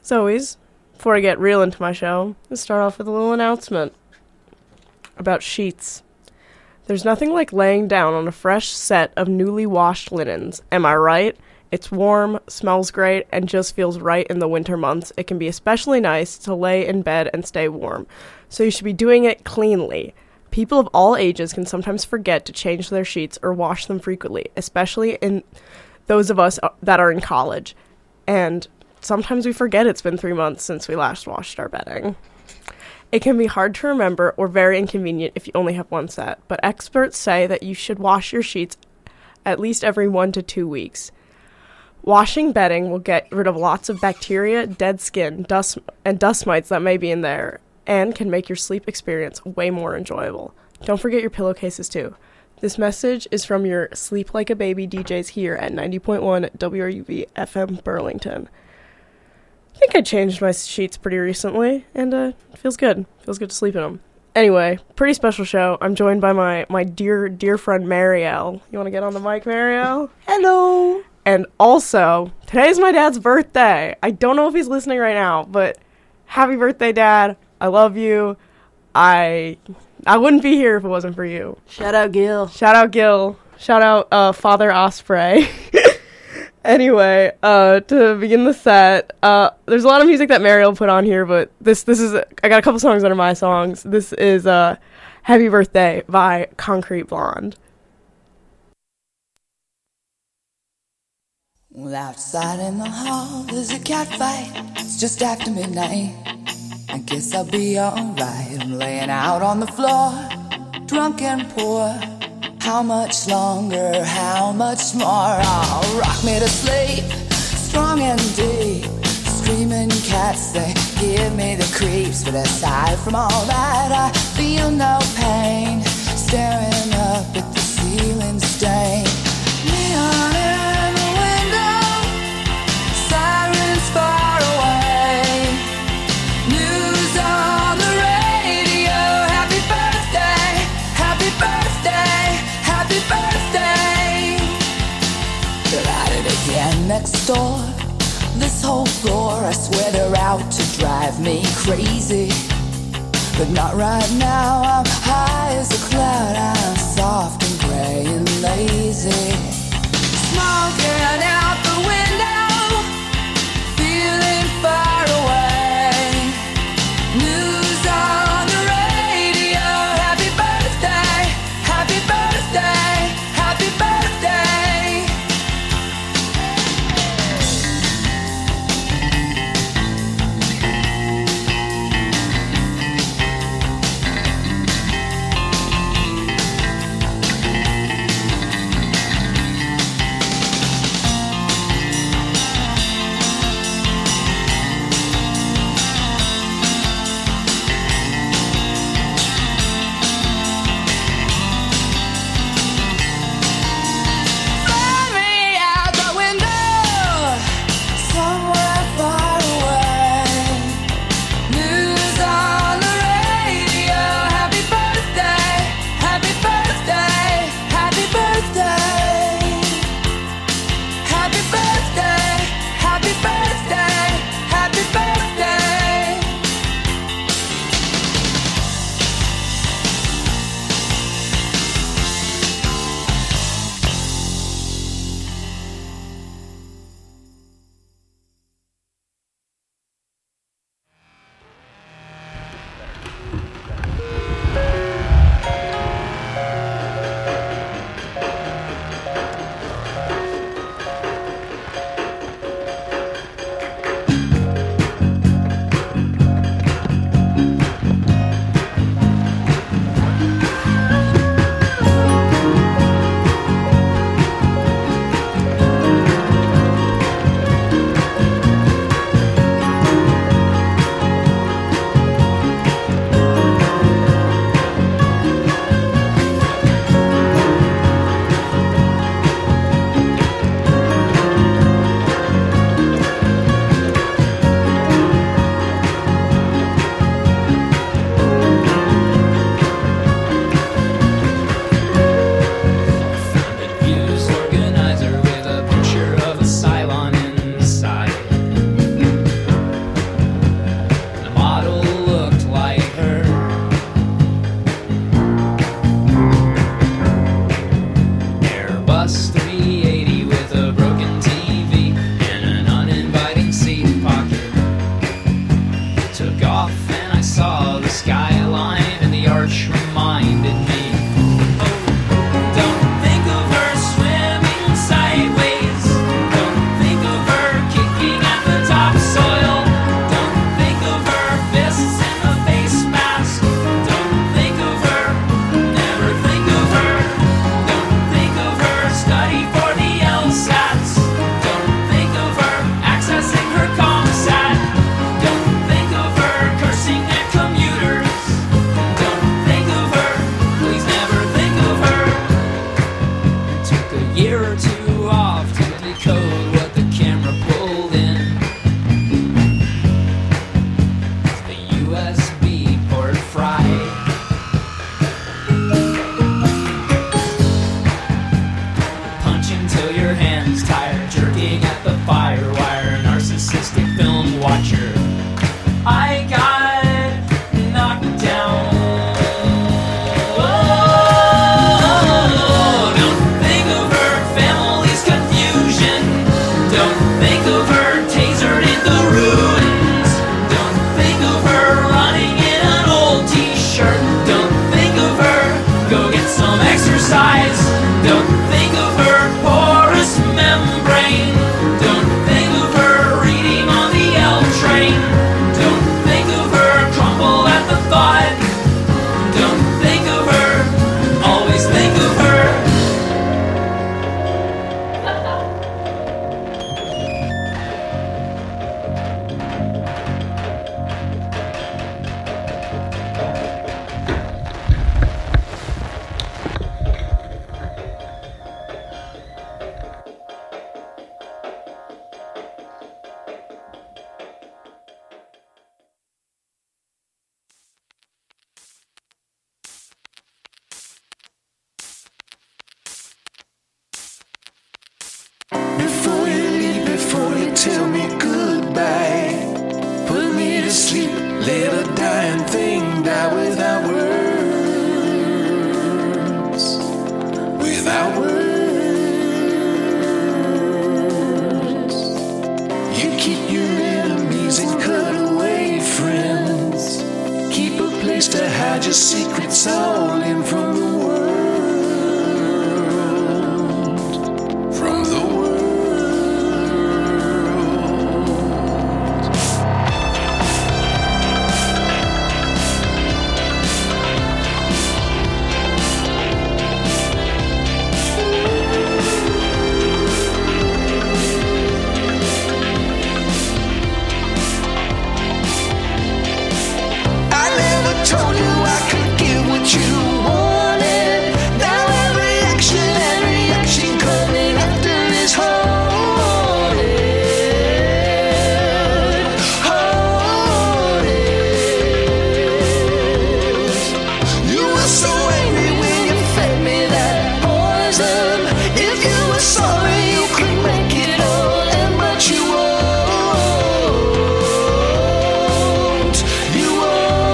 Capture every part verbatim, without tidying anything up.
As always, before I get real into my show, let's start off with a little announcement about sheets. There's nothing like laying down on a fresh set of newly washed linens. Am I right? It's warm, smells great, and just feels right in the winter months. It can be especially nice to lay in bed and stay warm. So you should be doing it cleanly. People of all ages can sometimes forget to change their sheets or wash them frequently, especially in those of us that are in college. And sometimes we forget it's been three months since we last washed our bedding. It can be hard to remember or very inconvenient if you only have one set, but experts say that you should wash your sheets at least every one to two weeks. Washing bedding will get rid of lots of bacteria, dead skin, dust, and dust mites that may be in there, and can make your sleep experience way more enjoyable. Don't forget your pillowcases too. This message is from your Sleep Like a Baby D Js here at ninety point one W R U V F M Burlington. I think I changed my sheets pretty recently, and uh, it feels good. Feels good to sleep in them. Anyway, pretty special show. I'm joined by my, my dear, dear friend Marielle. You want to get on the mic, Marielle? Hello! And also, today's my dad's birthday. I don't know if he's listening right now, but happy birthday, Dad. I love you. I I wouldn't be here if it wasn't for you. Shout out Gil. Shout out Gil. Shout out uh, Father Osprey. Anyway, uh, to begin the set, uh, there's a lot of music that Mariel put on here, but this this is, I got a couple songs that are my songs. This is uh, Happy Birthday by Concrete Blonde. Well, outside in the hall, there's a cat fight. It's just after midnight. I guess I'll be alright. I'm laying out on the floor, drunk and poor. How much longer, how much more? Oh, rock me to sleep, strong and deep. Screaming cats, they give me the creeps. But aside from all that, I feel no pain. Staring up at the ceiling stain. Neon in the window, sirens far away. News on the radio. Happy birthday, happy birthday, happy birthday. They're at it again next door. This whole floor, I swear they're out to drive me crazy. But not right now, I'm high as a cloud. I'm soft and gray and lazy. Smoking out the window, feeling far away. News on the radio. Happy birthday, happy birthday, happy birthday. Let a dying thing die without words. Without words. You keep your enemies and cut away friends. Keep a place to hide your secrets all in from the world. From the world. Told you I could give what you wanted. Now every action and reaction coming after is haunted. Haunted. You were so angry when you fed me that poison. If you were sorry, you could make it all end, but you won't. You won't.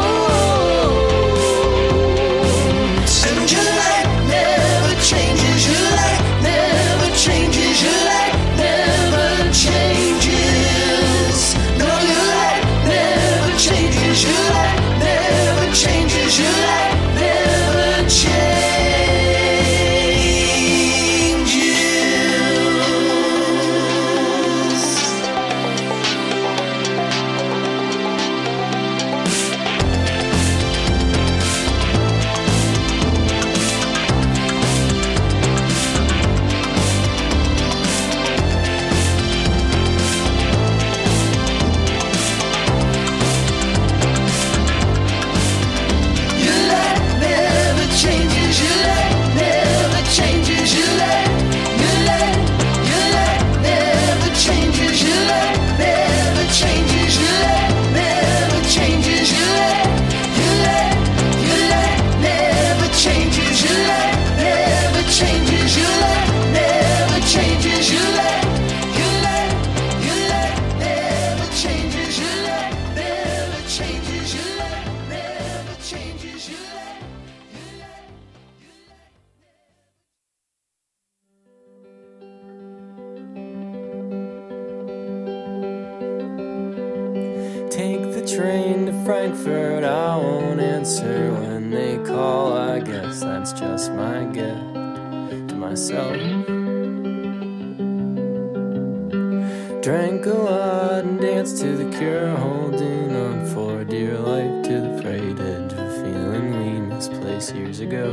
Take the train to Frankfurt, I won't answer when they call. I guess that's just my gift to myself. Drank a lot and danced to the Cure, holding on for dear life to the freight edge of a feeling we misplaced years ago,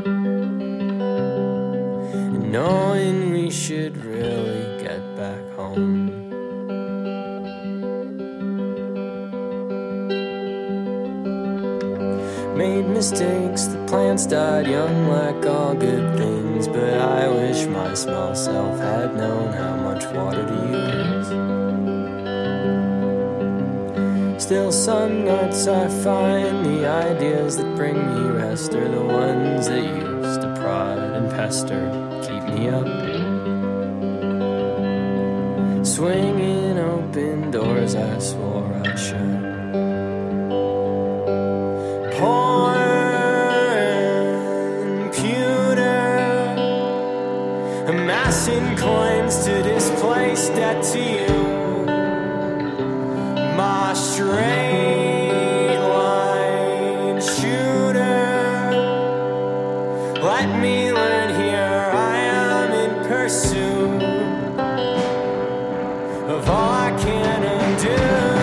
and knowing we should really get back home. Made mistakes, the plants died young like all good things, but I wish my small self had known how much water to use. Still some nights I find the ideas that bring me rest are the ones that used to prod and pester, keep me up. Swinging open doors I swore I'd shut. Porn, pewter, amassing coins to displace debt to you. My straight line shooter, let me learn here I am in pursuit of all I can undo.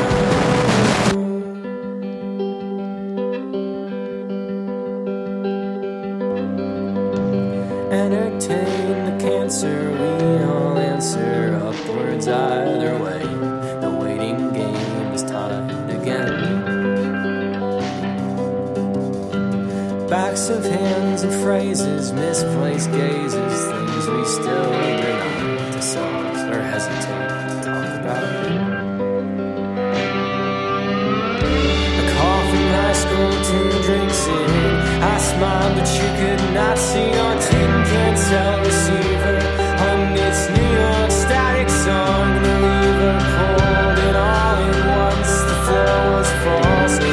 Entertain the cancer, we all answer upwards either way. The waiting game is tied again. Backs of hands and phrases, misplaced gazes, things we still deny to selves or hesitate to talk about. A call from high school, two drinks in. I smiled, but you could not see on tin can cell receiver. Hummed its New York static song. The lever pulled it all at once. The floor was false.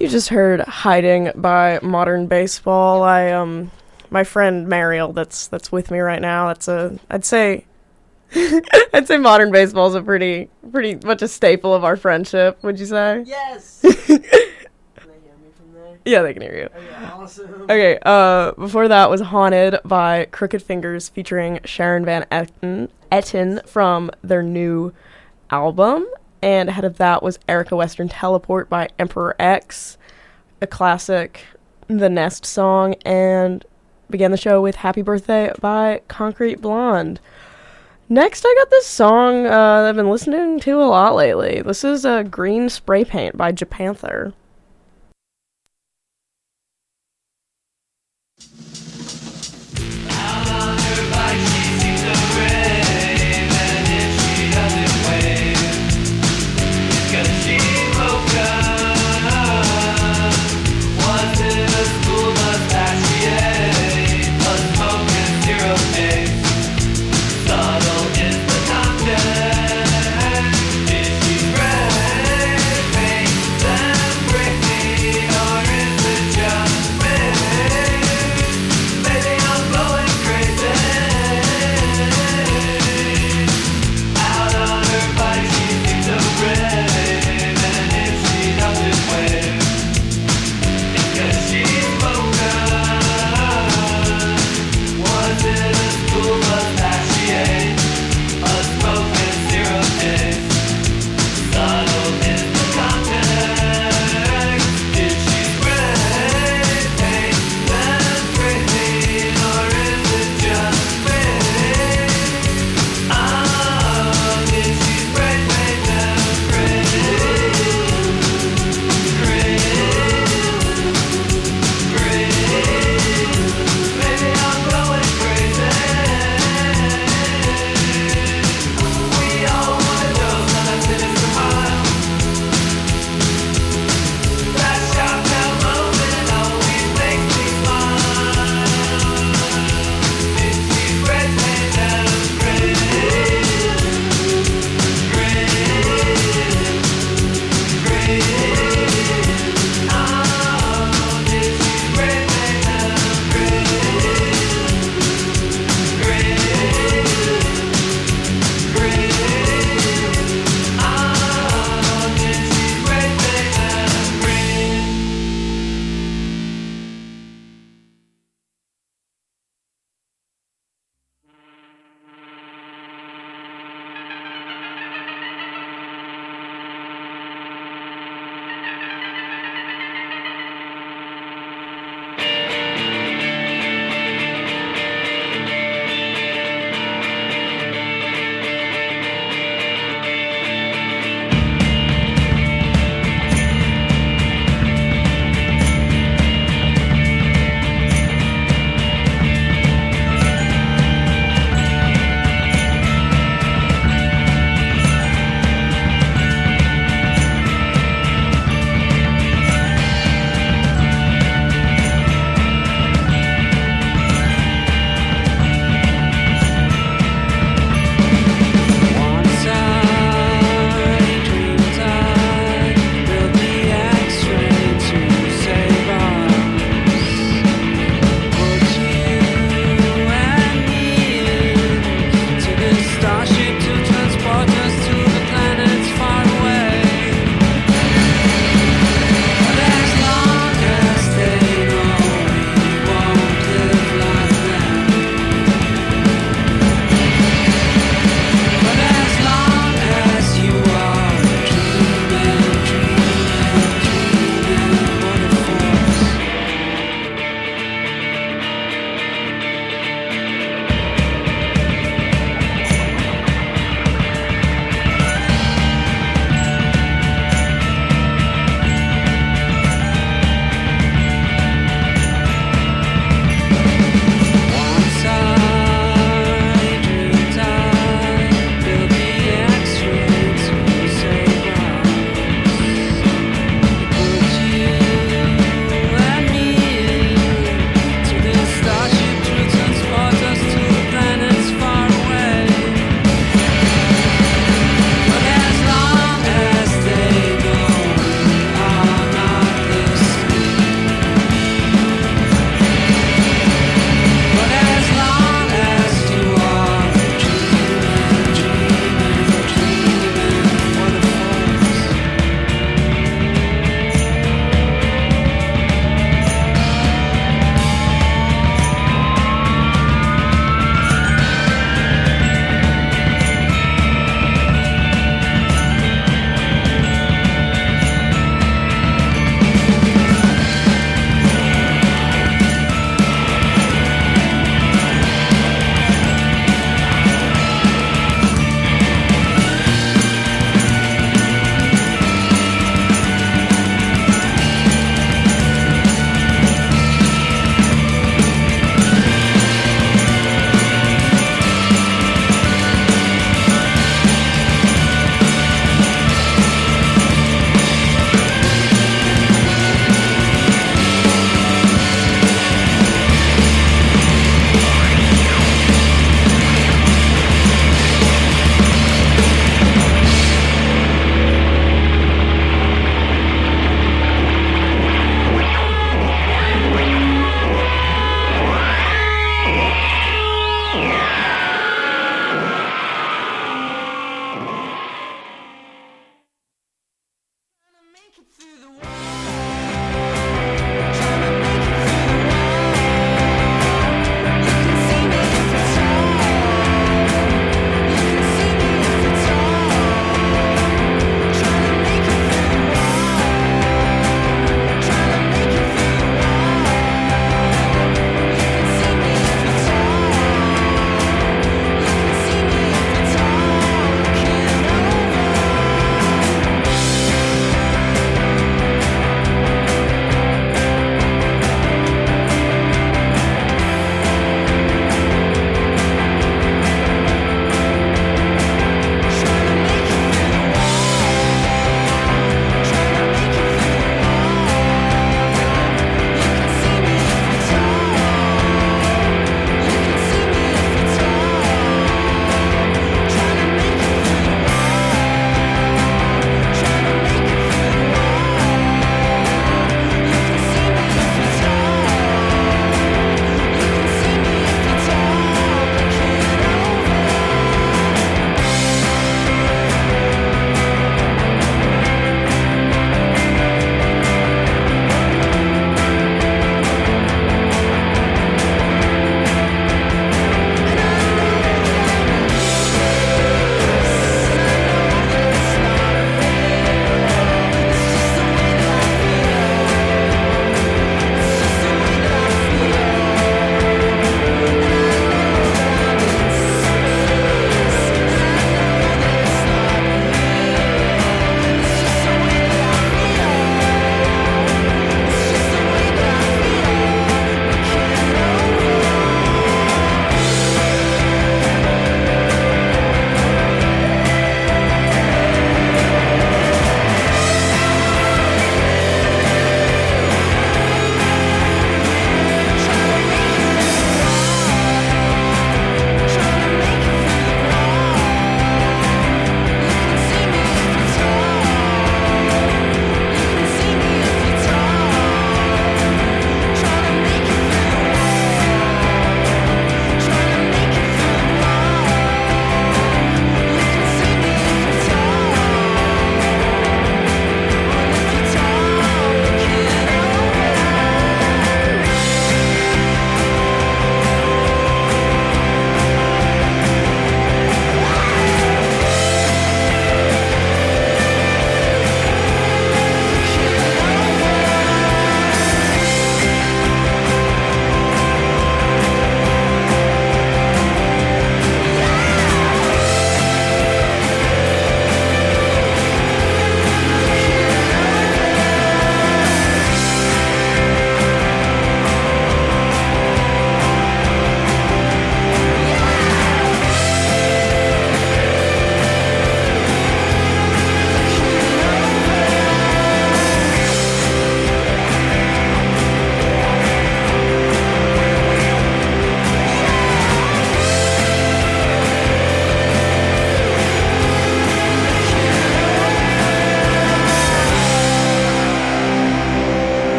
You just heard "Hiding" by Modern Baseball. I um, my friend Mariel, that's that's with me right now. That's a, I'd say, I'd say Modern Baseball is a pretty, pretty much a staple of our friendship. Would you say? Yes. Can they hear me from there? Yeah, they can hear you. Okay, awesome. Okay. Uh, before that was "Haunted" by Crooked Fingers, featuring Sharon Van Etten, Etten from their new album. And ahead of that was Erica Western "Teleport" by Emperor X, a classic The Nest song, and began the show with "Happy Birthday" by Concrete Blonde. Next, I got this song uh, that I've been listening to a lot lately. This is uh, "Green Spray Paint" by Japanther. Subtle is the content. Is she red? Paint them red.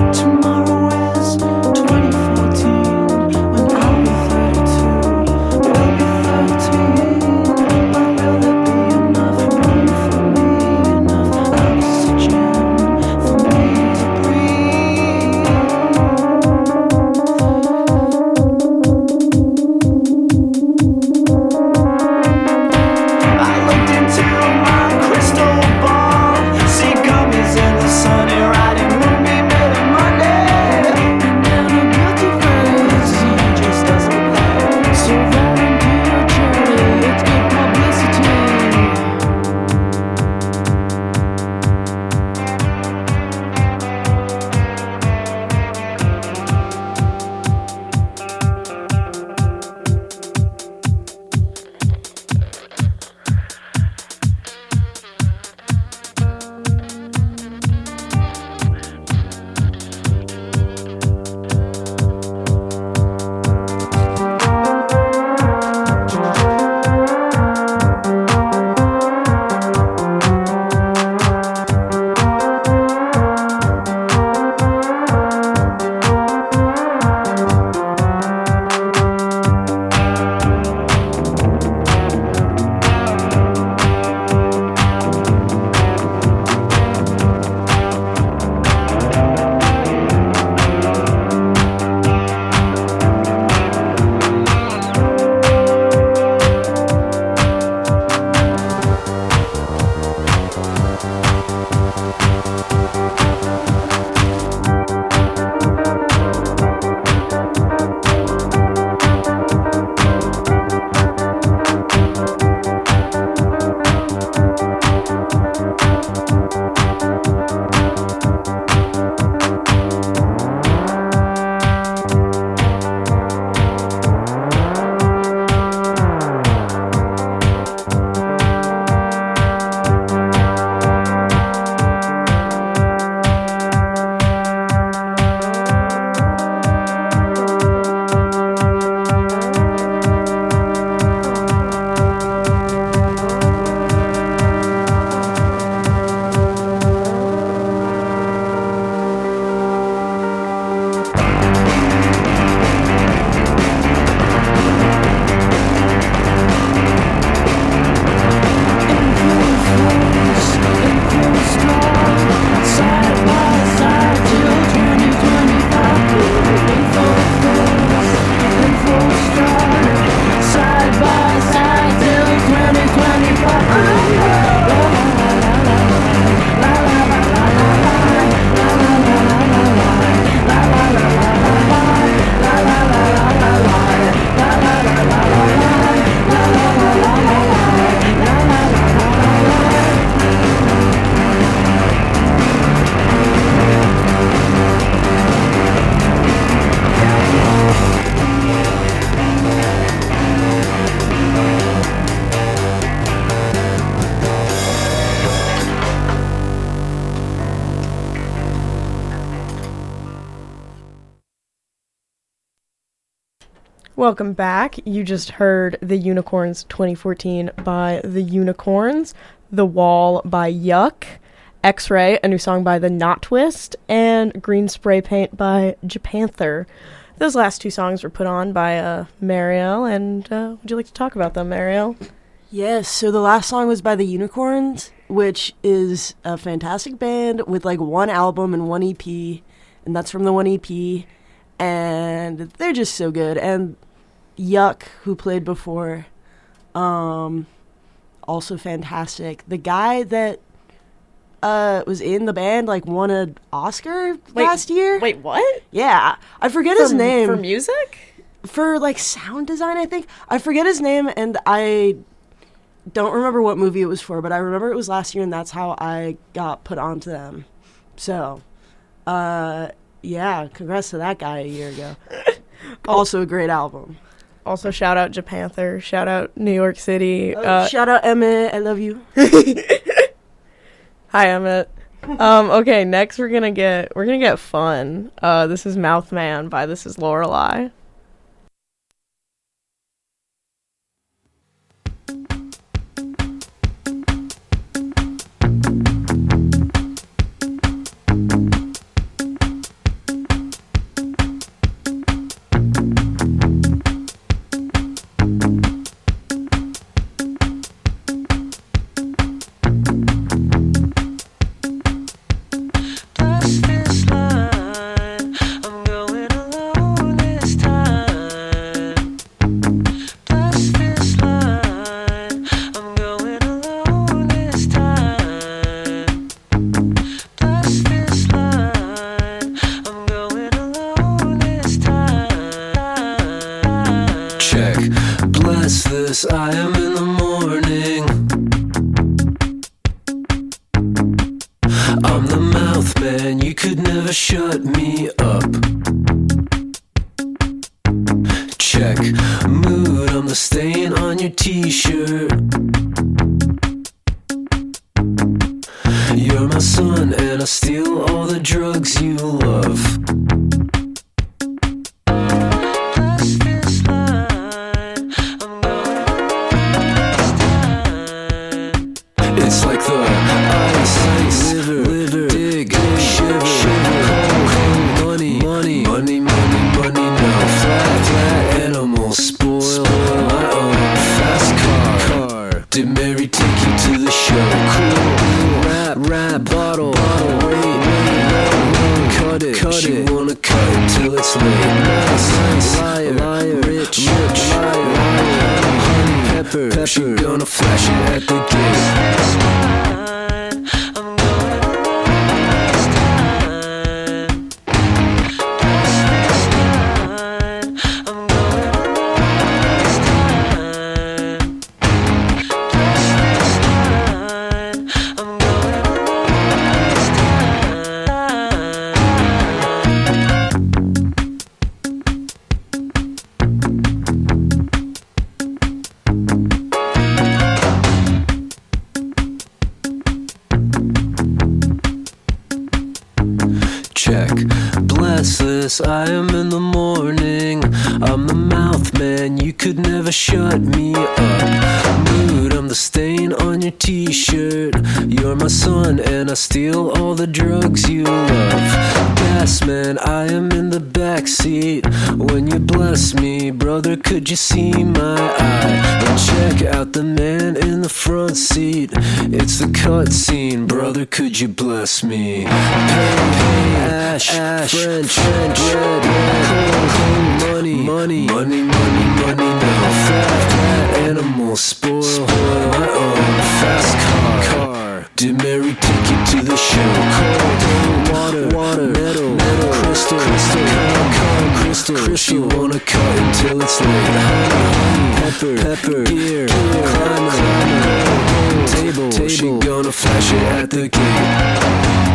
Tomorrow is twenty fourteen, when I'll be thirty-two, we'll be thirteen. But will there be enough room for me, enough oxygen for me to breathe? I looked into my crystal ball, see gummies in the sunny riding moonbeam every Monday. And then a guilty face, he just doesn't play. So volunteer charity, it's good publicity. Welcome back. You just heard The Unicorns twenty fourteen by The Unicorns, The Wall by Yuck, X-Ray, a new song by The Knot Twist, and Green Spray Paint by Japanther. Those last two songs were put on by uh, Marielle, and uh, would you like to talk about them, Marielle? Yes, so the last song was by The Unicorns, which is a fantastic band with like one album and one E P, and that's from the one E P, and they're just so good. And Yuck, who played before, um, also fantastic. The guy that uh, was in the band like won an Oscar Wait, last year. Wait, what? Yeah, I forget his For- name. For music? For like sound design, I think. I forget his name, and I don't remember what movie it was for, but I remember it was last year, and that's how I got put onto them. So, uh, yeah, congrats to that guy a year ago. Also a great album. Also, shout out Japanther, shout out New York City. Uh, Uh, shout out Emmett, I love you. Hi, Emmett. Um, okay, next we're gonna get we're gonna get fun. Uh, this is Mouthman by This Is Lorelei. Restless, I am in the morning. I'm the mouth man, you could never shut me up. Check mood, I'm the stain on your t-shirt. You're my son and I steal all the drugs you love. It's like the ice, liver, liver, dig, shiver, shiver, cold, cold, money, money, money, money, money, now flat, flat animal, spoil, spoil my own fast car, car. Did Mary take you to the show? Cool, rap, rap, bottle, bottle, wait, wait, wait, cut it, cut she it. Wanna cut it till it's late. Nice, nice, liar, liar, rich, rich, liar, liar, honey, pepper, pepper. She gonna flash it at the gate. Check. Blessless, I am in the morning. I'm the mouth man, you could never shut me up. Mood, I'm the stain on your t-shirt. You're my son and I steal all the drugs you love. Gas man, I am in the backseat. When you bless me, brother, could you see my eye? And check out the man in the front seat. It's the cutscene, brother, could you bless me? Hey, hey, Ash, Ash, French, French, red, red, cold, cold, money, money, money, money, money, now fat, fat animal, spoil, spoil my own fast car, car. Did Mary take you to the show? Cold, cold, water, water, metal, metal, crystal, crystal, calm, calm, crystal, crystal. She wanna cut until it's late. Honey, honey, pepper, pepper, gear, gear, climber, climber, table, table. She gonna flash it at the gate.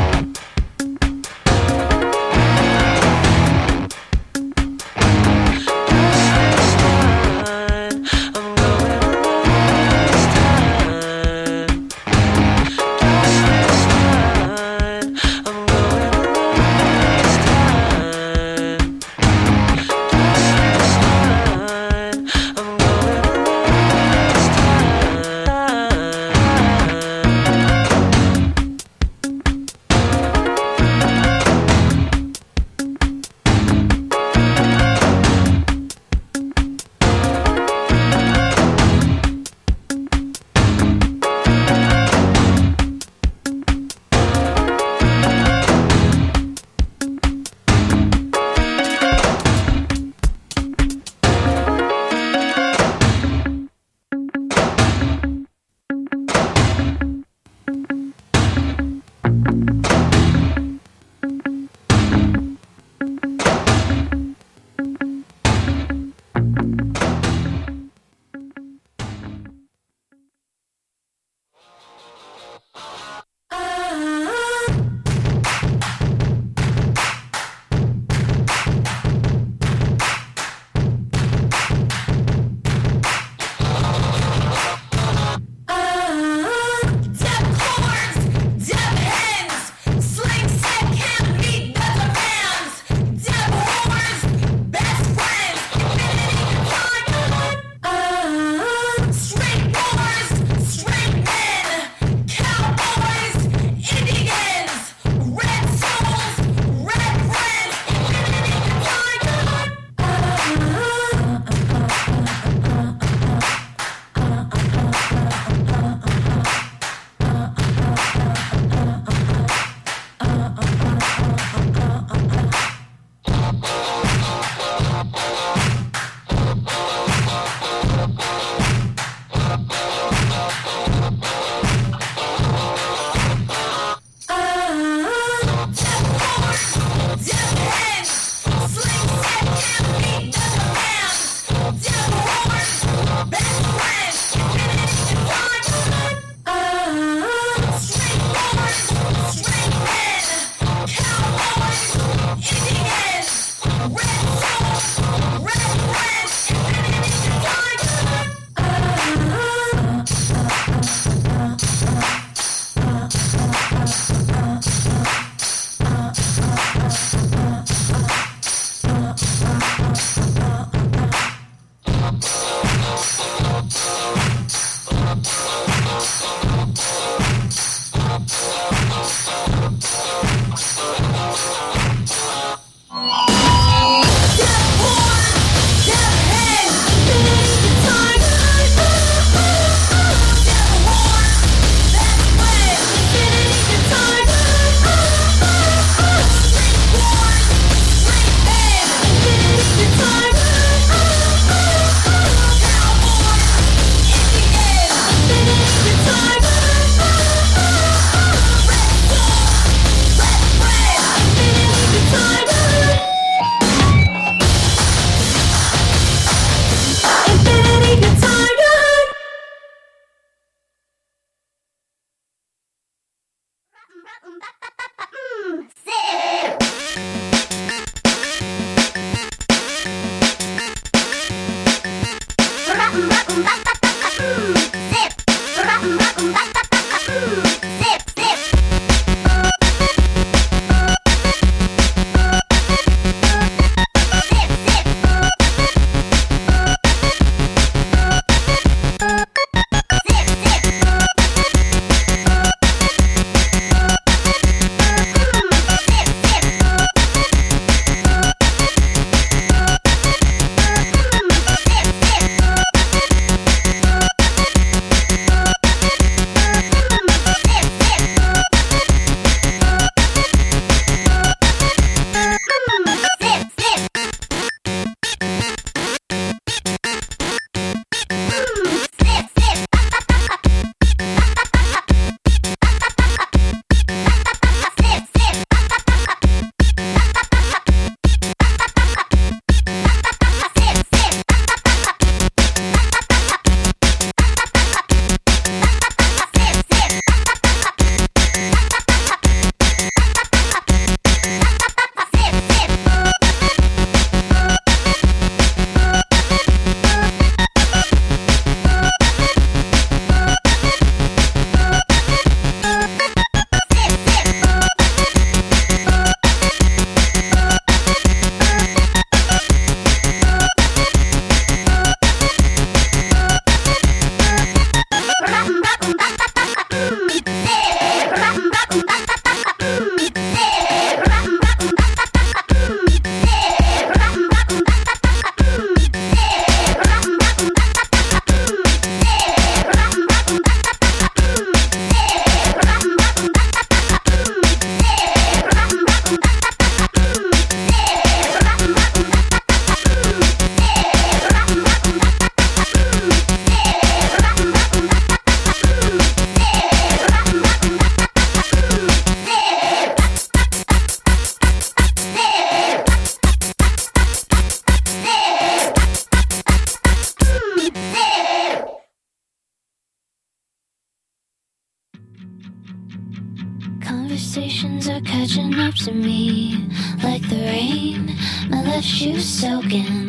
catching up to me like the rain, my left shoe soaking.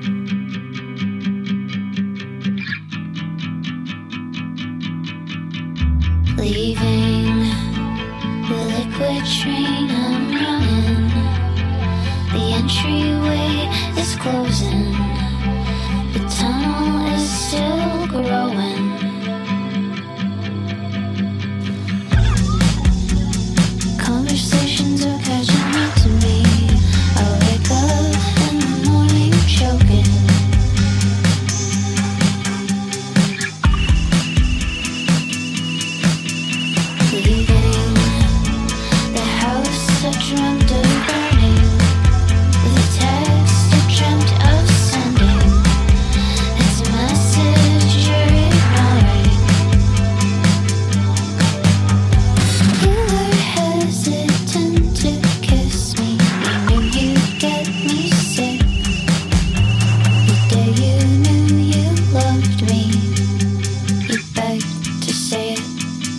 Leaving the liquid train I'm running, the entryway is closing, the tunnel is still growing. Conversations are catching up to me. I wake up in the morning choking. Leaving the house I dreamt of burning, with a text I dreamt of sending. It's a message you're ignoring. You were hesitant to kiss me. You knew you'd get me sick. The day you knew you loved me, you begged to say it.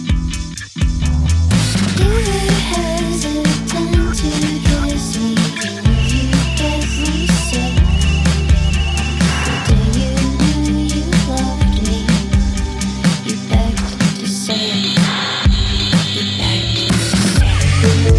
You were hesitant to kiss me. You knew you'd get me sick. The day you knew you loved me, you begged to say it. You begged to say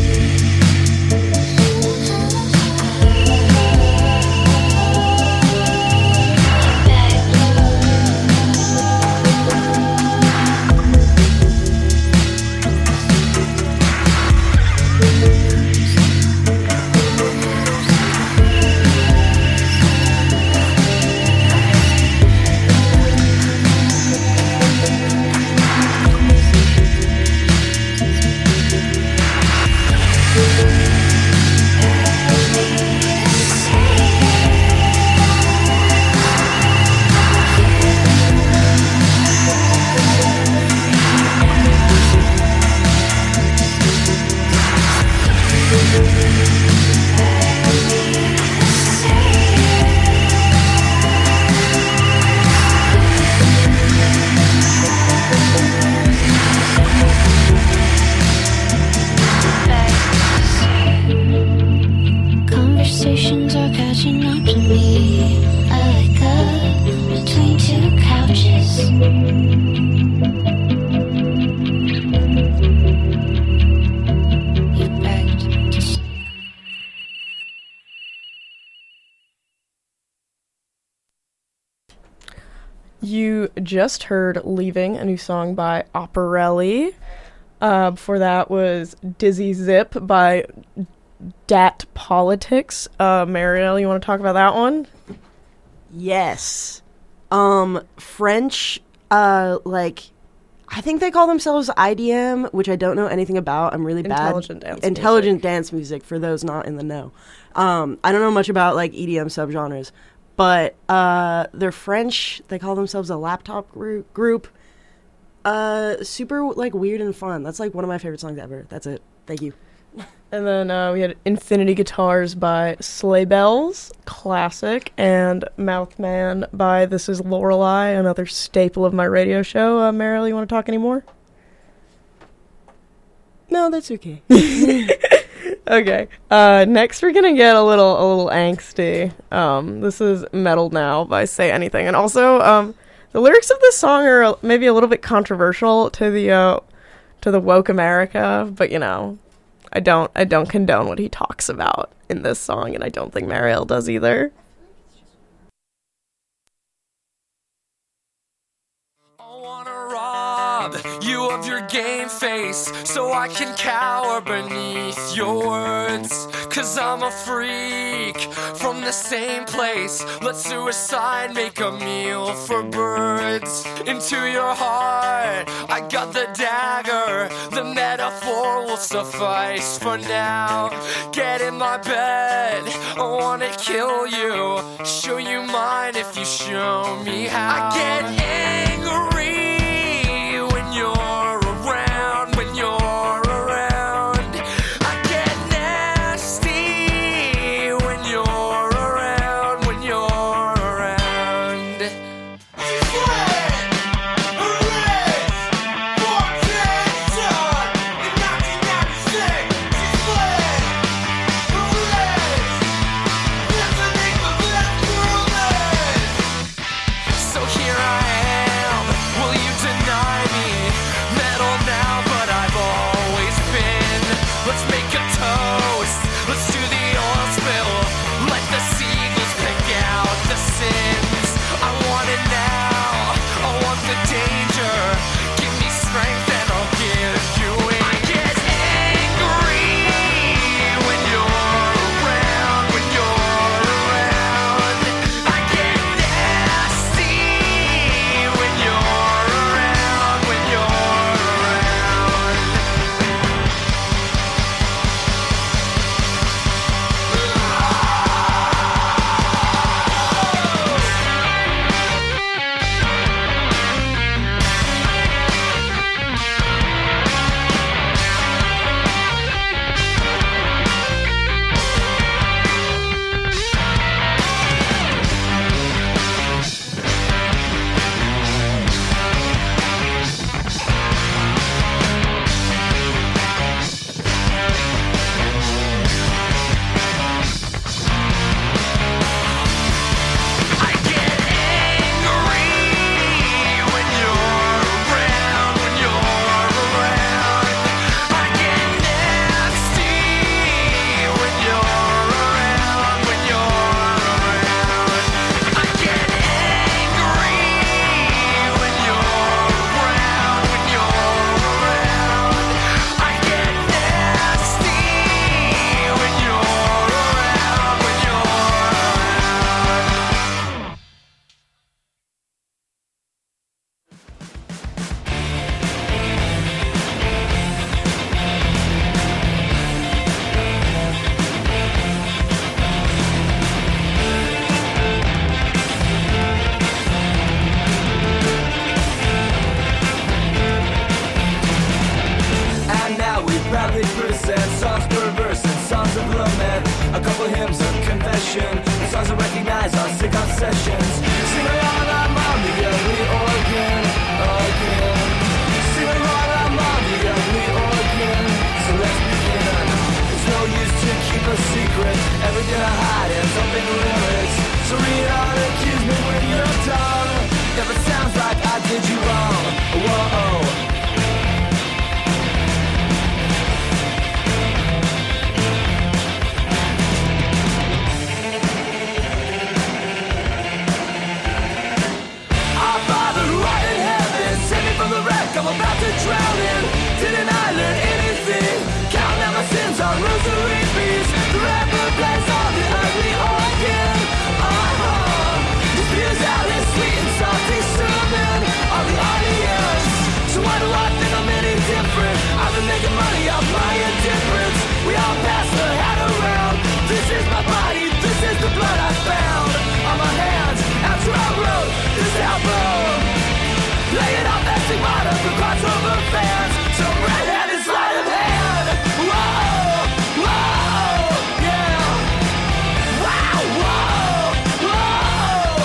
Conversations are catching up to me. I wake up between two couches. You begged to say. You just heard Leaving, a new song by Operelli. Uh, before that was Dizzy Zip by Dat Politics. Uh, Marielle, you want to talk about that one? Yes. Um, French, uh, like, I think they call themselves I D M, which I don't know anything about. I'm really bad. Intelligent dance Intelligent music. dance music, for those not in the know. Um, I don't know much about, like, E D M subgenres, but, uh, they're French. They call themselves a laptop gru- group. Uh, super, like, weird and fun. That's, like, one of my favorite songs ever. That's it. Thank you. And then uh, we had Infinity Guitars by Sleigh Bells, classic, and Mouthman by This Is Lorelei, another staple of my radio show. Uh, Marielle, you want to talk anymore? No, that's okay. Okay. Uh, next, we're gonna get a little a little angsty. Um, this is Metal Now by Say Anything, and also um, the lyrics of this song are maybe a little bit controversial to the uh, to the woke America, but you know. I don't I don't condone what he talks about in this song, and I don't think Marielle does either. I wanna rob you of your game face so I can cower beneath your words. Cause I'm a freak from the same place. Let suicide make a meal for birds. Into your heart, I got the dagger. The metaphor will suffice for now. Get in my bed, I wanna kill you. Show you mine if you show me how. I get angry when you're around, when you're around. I get nasty when you're around, when you're around. Arrest for detention in nineteen ninety-six. She's sessions. Sing along, I'm on the ugly organ again. Sing along, I'm on the ugly organ. So let's begin. It's no use to keep a secret. Everything I hide ends up in lyrics. So read on, accuse me when you're done. If it sounds like I did you wrong, whoa. I'm about to drown in. Didn't I learn anything? Counting out my sins on rosary beads. The rapper plays on the ugly organ. Uh-huh. He spews out his sweet and salty sermon on the audience. So why do I think I'm any different? I've been making money off my indifference. We all pass the hat around. This is my body, this is the blood I found on my hands after I wrote this album. Play it off that stigmata for crossover fans. Some redheaded sleight of hand. Whoa, whoa, yeah. Wow, whoa, whoa.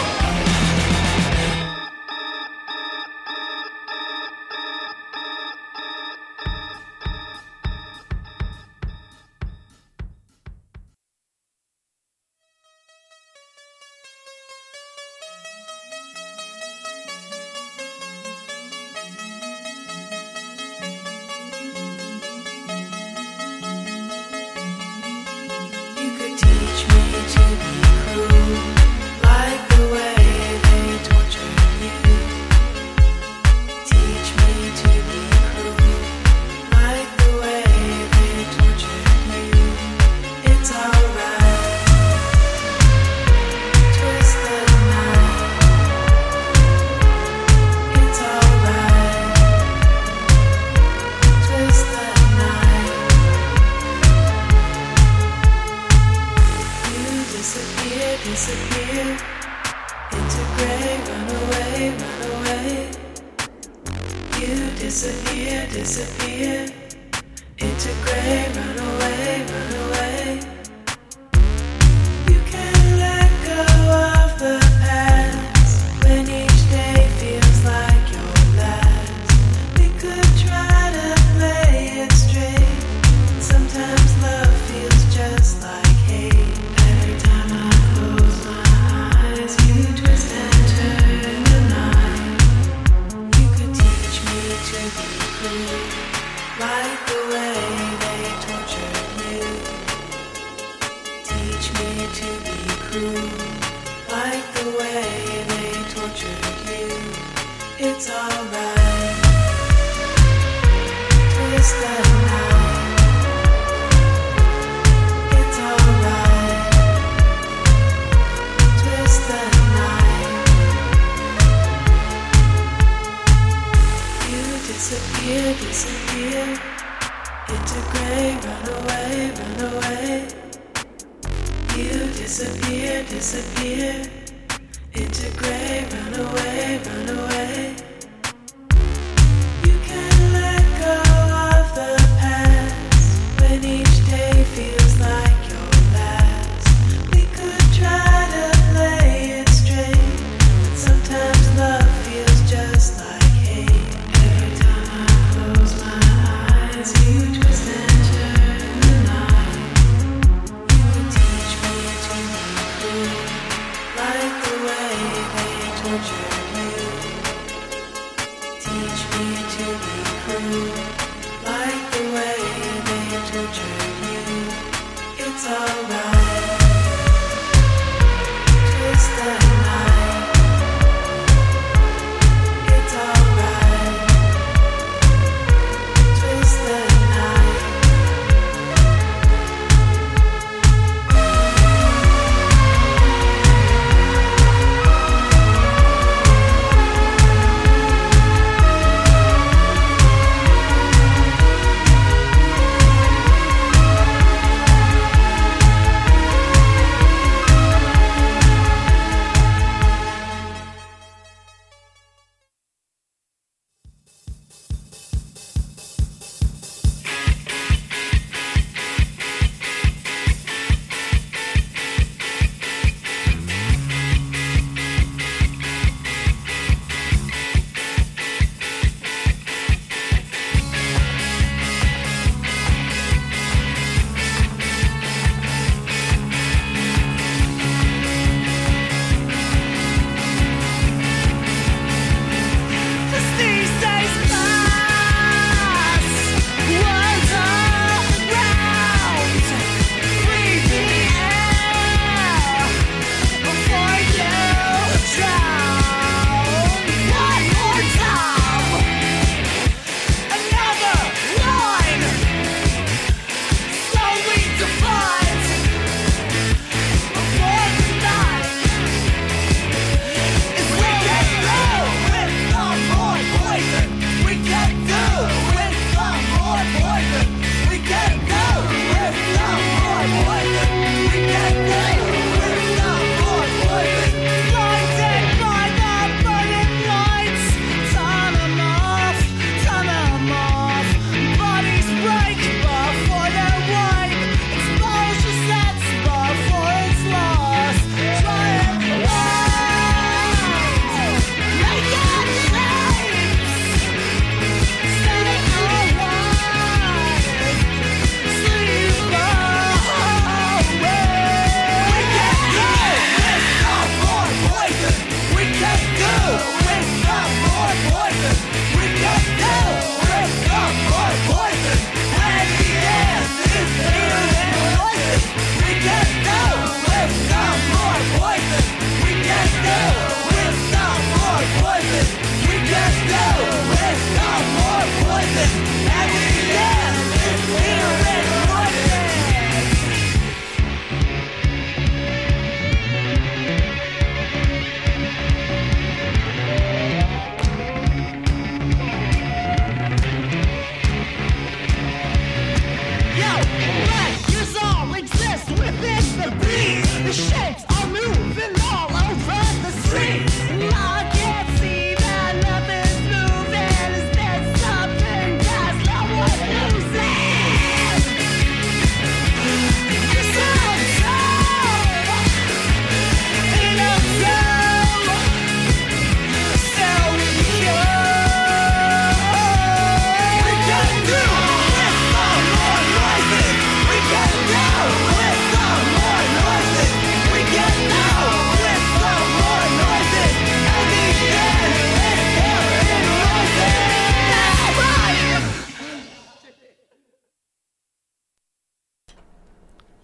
You could teach me to be cruel, like the way they tortured you. Teach me to be cruel, like the way they tortured you. It's alright. Twist the knife. It's alright. Twist the knife. You disappear, disappear into gray, run away, run away. You disappear, disappear into gray, run away, run away. You can let go of the past when each day feels like your last. We could try to play it straight. Sometimes love feels just like hate. Every time I close my eyes, you twist and turn the knife. You could teach me to be cruel, like the way they tortured you. Teach me to be cruel, like the way they tortured you. It's alright. Twist the knife. It's alright. Twist the knife. You disappear, disappear into gray, run away, run away. You disappear, disappear into gray, run away, run away. You can let go of the past when each day feels like your last. We could try to play it straight, but sometimes love feels just like hate. Every time I close my eyes, you twist and turn the knife. You could teach me to be cruel, like the way they tortured you.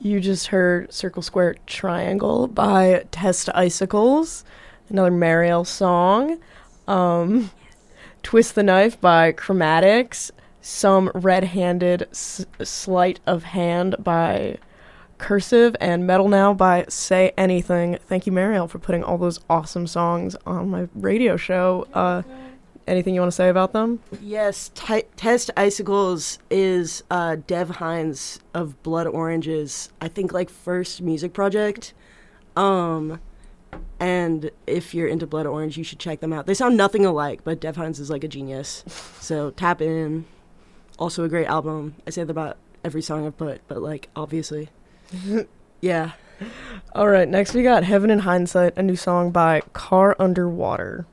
You just heard Circle Square Triangle by Test Icicles, another Mariel song. Um, Twist the Knife by Chromatics. Some Red-Handed S- Sleight of Hand by Cursive. And Metal Now by Say Anything. Thank you, Mariel, for putting all those awesome songs on my radio show. Uh, anything you want to say about them? Yes, T- Test Icicles is uh, Dev Hines of Blood Orange's, I think, like, first music project. Um, and if you're into Blood Orange, you should check them out. They sound nothing alike, but Dev Hines is, like, a genius. So tap in. Also a great album. I say that about every song I've put, but, like, obviously. Yeah. All right, next we got Heaven in Hindsight, a new song by Car Underwater.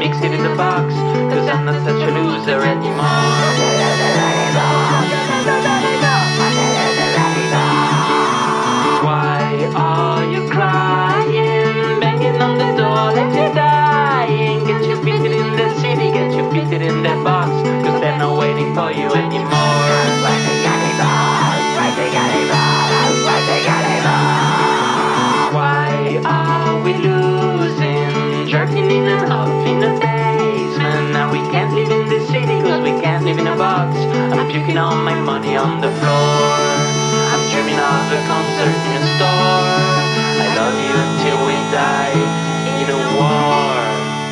fix it in the box, cause I'm not such a loser anymore. Why are you crying, banging on the door like you're dying? Get you fitted in the city, get you fitted in that box, cause they're not waiting for you anymore. Why are we losing, jerking in and off in the basement? Now we can't live in the city cause we can't live in a box. I'm puking all my money on the floor. I'm dreaming of a concert in a store. I love you until we die in a war.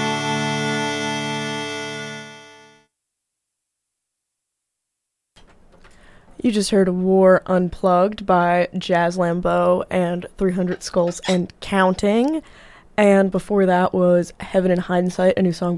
You just heard War Unplugged by Jazz Lambeau and three hundred Skulls and Counting. And before that was Heaven in Hindsight, a new song